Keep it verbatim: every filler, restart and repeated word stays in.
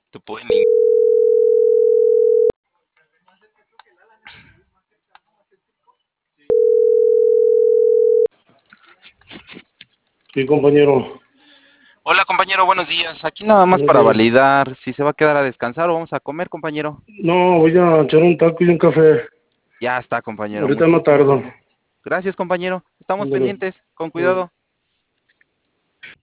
Te pueden in- Sí, compañero. Hola, compañero, buenos días. Aquí nada más Buenos para días. validar si se va a quedar a descansar o vamos a comer, compañero. No, voy a echar un taco y un café. Ya está, compañero. Ahorita no Muchísimas tardo. gracias. Gracias, compañero. Estamos Ándale. pendientes. Con Eh, cuidado.